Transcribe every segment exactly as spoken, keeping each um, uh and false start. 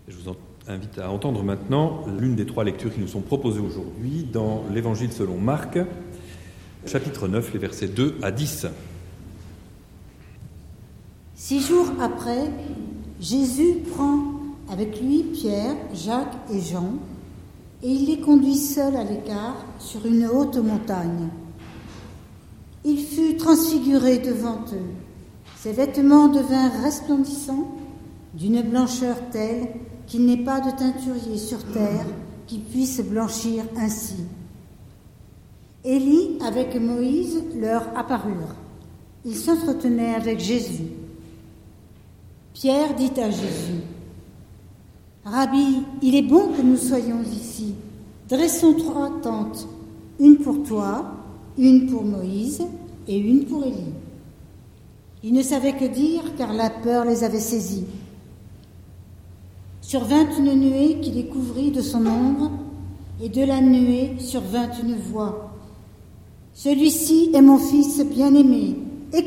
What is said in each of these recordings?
Je vous invite à entendre maintenant l'une des trois lectures qui nous sont proposées aujourd'hui dans l'Évangile selon Marc, chapitre neuf, les versets deux à dix. Six jours après, Jésus prend avec lui Pierre, Jacques et Jean, et il les conduit seuls à l'écart sur une haute montagne. Il fut transfiguré devant eux. Ses vêtements devinrent resplendissants, d'une blancheur telle qu'il n'est pas de teinturier sur terre qui puisse blanchir ainsi. Élie avec Moïse leur apparurent. Ils s'entretenaient avec Jésus. Pierre dit à Jésus : « Rabbi, il est bon que nous soyons ici. Dressons trois tentes, une pour toi, une pour Moïse et une pour Élie. » Ils ne savaient que dire car la peur les avait saisis. Survint une nuée qui les couvrit de son ombre, et de la nuée survint une voix. « Celui-ci est mon fils bien-aimé, écoutez-le. »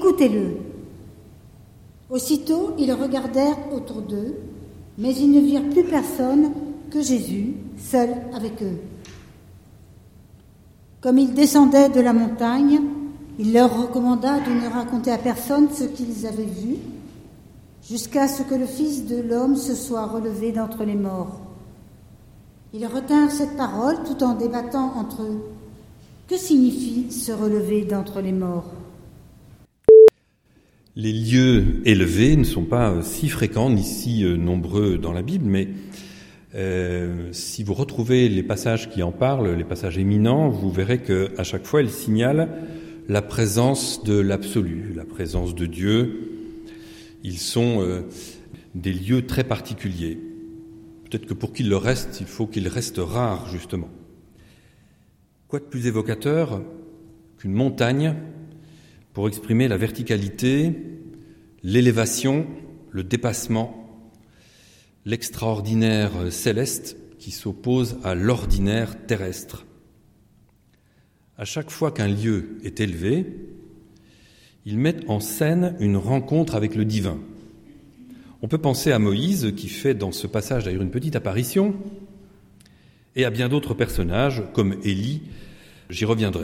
Aussitôt, ils regardèrent autour d'eux, mais ils ne virent plus personne que Jésus, seul avec eux. Comme ils descendaient de la montagne, il leur recommanda de ne raconter à personne ce qu'ils avaient vu, jusqu'à ce que le Fils de l'homme se soit relevé d'entre les morts. Ils retinrent cette parole tout en débattant entre eux. Que signifie se relever d'entre les morts ? Les lieux élevés ne sont pas si fréquents ni si nombreux dans la Bible, mais euh, si vous retrouvez les passages qui en parlent, les passages éminents, vous verrez qu'à chaque fois, ils signalent la présence de l'absolu, la présence de Dieu. Ils sont euh, des lieux très particuliers. Peut-être que pour qu'il le reste, il faut qu'il reste rare, justement. Quoi de plus évocateur qu'une montagne pour exprimer la verticalité, l'élévation, le dépassement, l'extraordinaire céleste qui s'oppose à l'ordinaire terrestre. À chaque fois qu'un lieu est élevé, il met en scène une rencontre avec le divin. On peut penser à Moïse, qui fait dans ce passage d'ailleurs une petite apparition, et à bien d'autres personnages, comme Élie, j'y reviendrai.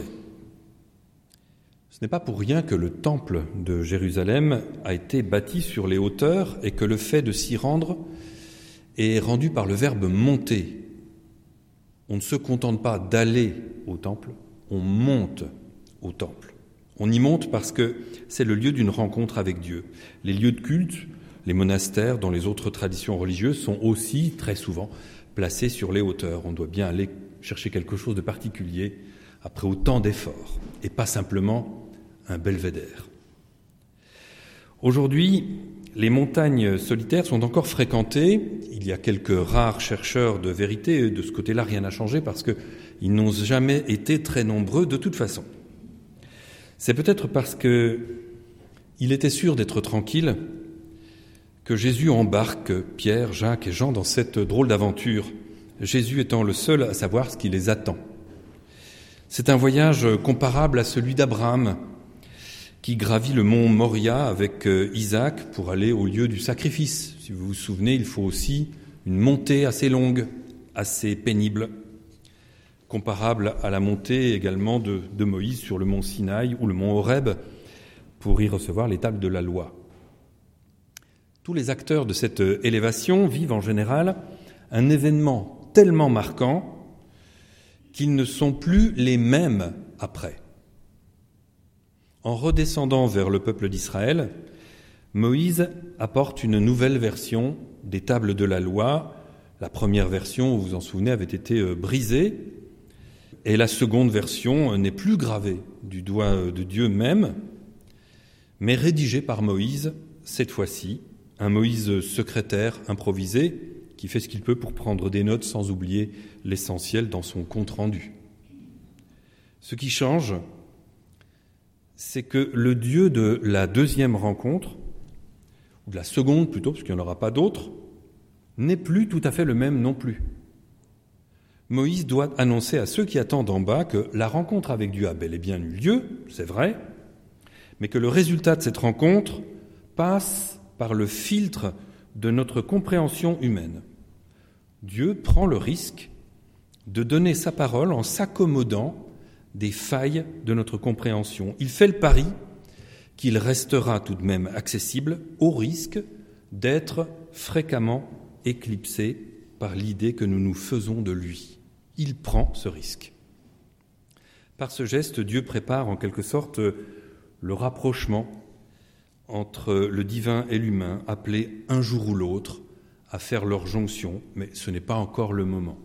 Ce n'est pas pour rien que le temple de Jérusalem a été bâti sur les hauteurs et que le fait de s'y rendre est rendu par le verbe « monter ». On ne se contente pas d'aller au temple, on monte au temple. On y monte parce que c'est le lieu d'une rencontre avec Dieu. Les lieux de culte, les monastères, dans les autres traditions religieuses, sont aussi très souvent placés sur les hauteurs. On doit bien aller chercher quelque chose de particulier après autant d'efforts, et pas simplement un belvédère. Aujourd'hui, les montagnes solitaires sont encore fréquentées. Il y a quelques rares chercheurs de vérité. De ce côté-là, rien n'a changé parce qu'ils n'ont jamais été très nombreux de toute façon. C'est peut-être parce qu'il était sûr d'être tranquille que Jésus embarque Pierre, Jacques et Jean dans cette drôle d'aventure, Jésus étant le seul à savoir ce qui les attend. C'est un voyage comparable à celui d'Abraham, qui gravit le mont Moria avec Isaac pour aller au lieu du sacrifice. Si vous vous souvenez, il faut aussi une montée assez longue, assez pénible, comparable à la montée également de, de Moïse sur le mont Sinaï ou le mont Horeb pour y recevoir les tables de la loi. Tous les acteurs de cette élévation vivent en général un événement tellement marquant qu'ils ne sont plus les mêmes après. En redescendant vers le peuple d'Israël, Moïse apporte une nouvelle version des tables de la loi. La première version, vous vous en souvenez, avait été brisée, et la seconde version n'est plus gravée du doigt de Dieu même, mais rédigée par Moïse, cette fois-ci, un Moïse secrétaire improvisé qui fait ce qu'il peut pour prendre des notes sans oublier l'essentiel dans son compte-rendu. Ce qui change, c'est que le Dieu de la deuxième rencontre, ou de la seconde plutôt, parce qu'il n'y en aura pas d'autre, n'est plus tout à fait le même non plus. Moïse doit annoncer à ceux qui attendent en bas que la rencontre avec Dieu a bel et bien eu lieu, c'est vrai, mais que le résultat de cette rencontre passe par le filtre de notre compréhension humaine. Dieu prend le risque de donner sa parole en s'accommodant des failles de notre compréhension. Il fait le pari qu'il restera tout de même accessible au risque d'être fréquemment éclipsé par l'idée que nous nous faisons de lui. Il prend ce risque. Par ce geste, Dieu prépare en quelque sorte le rapprochement entre le divin et l'humain, appelés un jour ou l'autre à faire leur jonction, mais ce n'est pas encore le moment.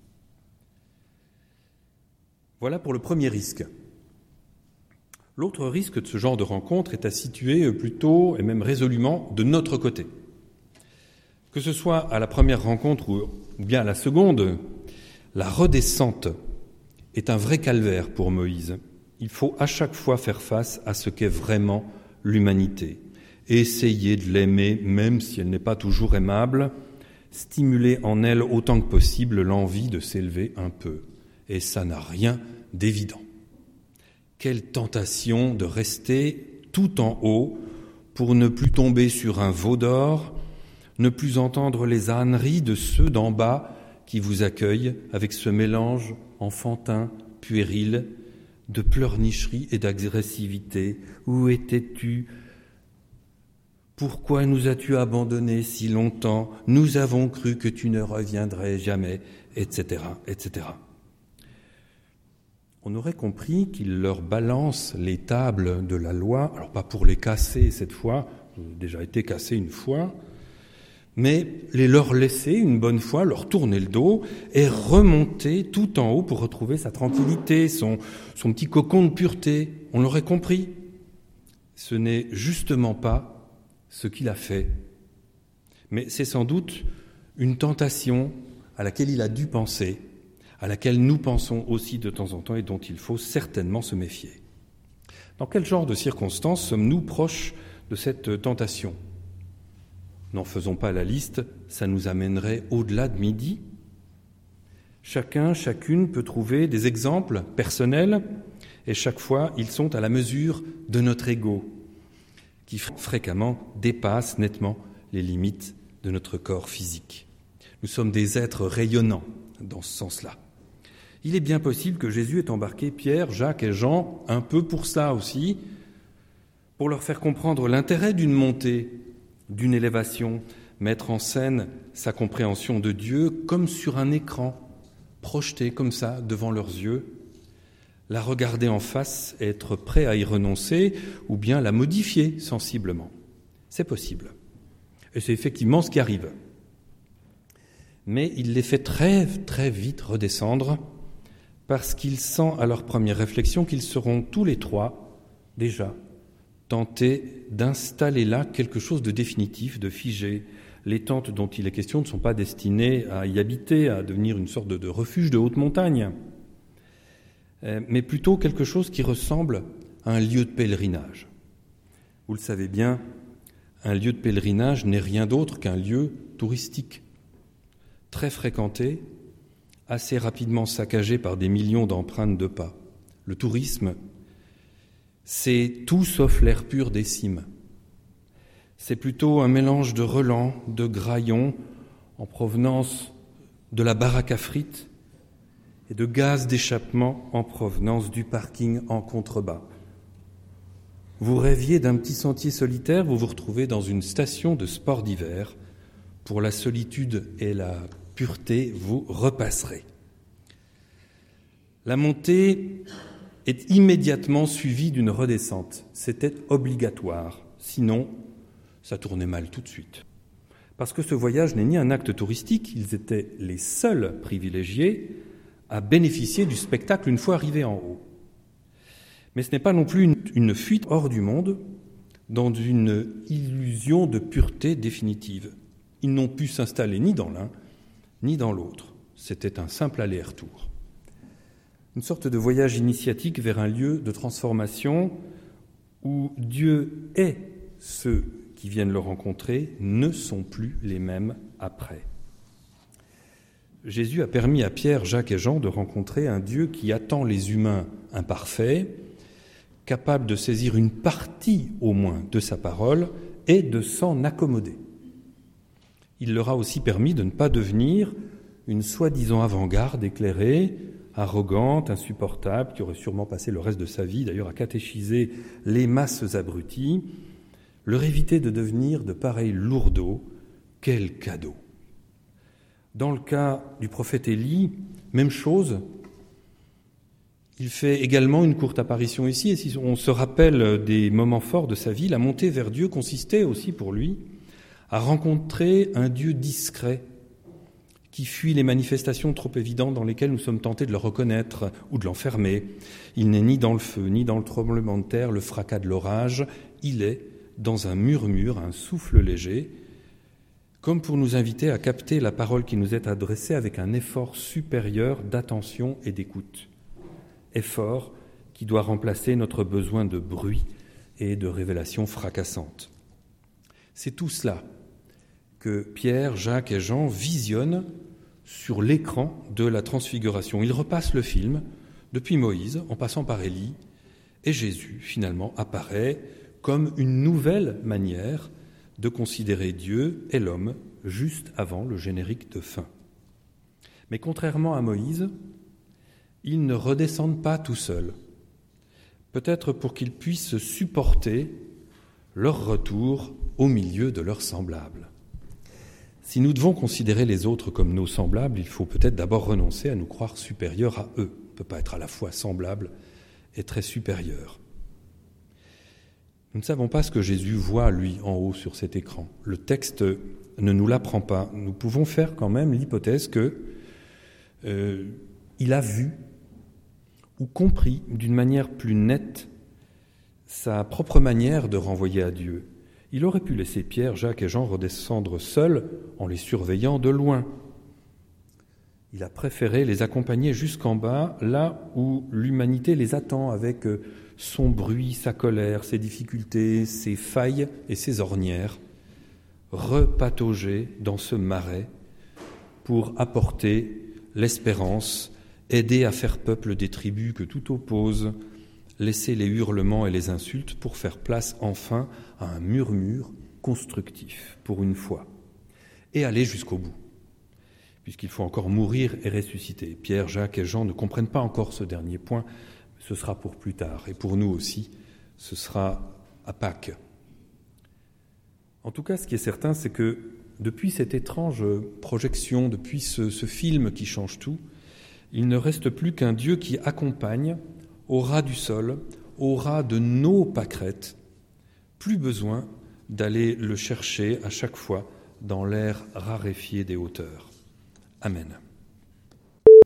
Voilà pour le premier risque. L'autre risque de ce genre de rencontre est à situer plutôt et même résolument de notre côté. Que ce soit à la première rencontre ou bien à la seconde, la redescente est un vrai calvaire pour Moïse. Il faut à chaque fois faire face à ce qu'est vraiment l'humanité. Essayer de l'aimer, même si elle n'est pas toujours aimable, stimuler en elle autant que possible l'envie de s'élever un peu. Et ça n'a rien d'évident. Quelle tentation de rester tout en haut pour ne plus tomber sur un veau d'or, ne plus entendre les âneries de ceux d'en bas qui vous accueillent avec ce mélange enfantin, puéril, de pleurnicherie et d'agressivité. Où étais-tu ? Pourquoi nous as-tu abandonnés si longtemps ? Nous avons cru que tu ne reviendrais jamais, et cetera, et cetera. On aurait compris qu'il leur balance les tables de la loi, alors pas pour les casser cette fois, elles ont déjà été cassées une fois, mais les leur laisser une bonne fois, leur tourner le dos et remonter tout en haut pour retrouver sa tranquillité, son, son petit cocon de pureté. On l'aurait compris. Ce n'est justement pas ce qu'il a fait. Mais c'est sans doute une tentation à laquelle il a dû penser, à laquelle nous pensons aussi de temps en temps et dont il faut certainement se méfier. Dans quel genre de circonstances sommes-nous proches de cette tentation ? N'en faisons pas la liste, ça nous amènerait au-delà de midi. Chacun, chacune peut trouver des exemples personnels et chaque fois, ils sont à la mesure de notre ego, qui fréquemment dépasse nettement les limites de notre corps physique. Nous sommes des êtres rayonnants dans ce sens-là. Il est bien possible que Jésus ait embarqué Pierre, Jacques et Jean un peu pour ça aussi, pour leur faire comprendre l'intérêt d'une montée, d'une élévation, mettre en scène sa compréhension de Dieu comme sur un écran, projeté comme ça devant leurs yeux, la regarder en face et être prêt à y renoncer ou bien la modifier sensiblement. C'est possible. Et c'est effectivement ce qui arrive. Mais il les fait très, très vite redescendre parce qu'il sent à leur première réflexion qu'ils seront tous les trois déjà tentés d'installer là quelque chose de définitif, de figé. Les tentes dont il est question ne sont pas destinées à y habiter, à devenir une sorte de refuge de haute montagne, mais plutôt quelque chose qui ressemble à un lieu de pèlerinage. Vous le savez bien, un lieu de pèlerinage n'est rien d'autre qu'un lieu touristique, très fréquenté, assez rapidement saccagé par des millions d'empreintes de pas. Le tourisme, c'est tout sauf l'air pur des cimes. C'est plutôt un mélange de relents, de graillons en provenance de la baraque à frites et de gaz d'échappement en provenance du parking en contrebas. Vous rêviez d'un petit sentier solitaire, vous vous retrouvez dans une station de sport d'hiver. Pour la solitude et la pureté, vous repasserez. La montée est immédiatement suivie d'une redescente. C'était obligatoire. Sinon, ça tournait mal tout de suite. Parce que ce voyage n'est ni un acte touristique, ils étaient les seuls privilégiés à bénéficier du spectacle une fois arrivés en haut. Mais ce n'est pas non plus une, une fuite hors du monde, dans une illusion de pureté définitive. Ils n'ont pu s'installer ni dans l'un, ni dans l'autre. C'était un simple aller-retour. Une sorte de voyage initiatique vers un lieu de transformation où Dieu et ceux qui viennent le rencontrer ne sont plus les mêmes après. Jésus a permis à Pierre, Jacques et Jean de rencontrer un Dieu qui attend les humains imparfaits, capable de saisir une partie au moins de sa parole et de s'en accommoder. Il leur a aussi permis de ne pas devenir une soi-disant avant-garde éclairée, arrogante, insupportable, qui aurait sûrement passé le reste de sa vie d'ailleurs à catéchiser les masses abruties, leur éviter de devenir de pareils lourdeaux. Quel cadeau! Dans le cas du prophète Élie, même chose. Il fait également une courte apparition ici, et si on se rappelle des moments forts de sa vie, la montée vers Dieu consistait aussi pour lui à rencontrer un Dieu discret qui fuit les manifestations trop évidentes dans lesquelles nous sommes tentés de le reconnaître ou de l'enfermer. Il n'est ni dans le feu, ni dans le tremblement de terre, le fracas de l'orage, il est dans un murmure, un souffle léger, comme pour nous inviter à capter la parole qui nous est adressée avec un effort supérieur d'attention et d'écoute. Effort qui doit remplacer notre besoin de bruit et de révélations fracassantes. C'est tout cela que Pierre, Jacques et Jean visionnent sur l'écran de la Transfiguration. Ils repassent le film depuis Moïse, en passant par Élie, et Jésus, finalement, apparaît comme une nouvelle manière de considérer Dieu et l'homme juste avant le générique de fin. Mais contrairement à Moïse, ils ne redescendent pas tout seuls, peut-être pour qu'ils puissent supporter leur retour au milieu de leurs semblables. Si nous devons considérer les autres comme nos semblables, il faut peut-être d'abord renoncer à nous croire supérieurs à eux. On ne peut pas être à la fois semblable et très supérieur. Nous ne savons pas ce que Jésus voit, lui, en haut sur cet écran. Le texte ne nous l'apprend pas. Nous pouvons faire quand même l'hypothèse que euh, il a vu ou compris d'une manière plus nette sa propre manière de renvoyer à Dieu. Il aurait pu laisser Pierre, Jacques et Jean redescendre seuls en les surveillant de loin. Il a préféré les accompagner jusqu'en bas, là où l'humanité les attend avec son bruit, sa colère, ses difficultés, ses failles et ses ornières, repatauger dans ce marais pour apporter l'espérance, aider à faire peuple des tribus que tout oppose, laisser les hurlements et les insultes pour faire place enfin à un murmure constructif, pour une fois, et aller jusqu'au bout, puisqu'il faut encore mourir et ressusciter. Pierre, Jacques et Jean ne comprennent pas encore ce dernier point, mais ce sera pour plus tard, et pour nous aussi, ce sera à Pâques. En tout cas, ce qui est certain, c'est que depuis cette étrange projection, depuis ce, ce film qui change tout, il ne reste plus qu'un Dieu qui accompagne au ras du sol, au ras de nos pâquerettes, plus besoin d'aller le chercher à chaque fois dans l'air raréfié des hauteurs. Amen.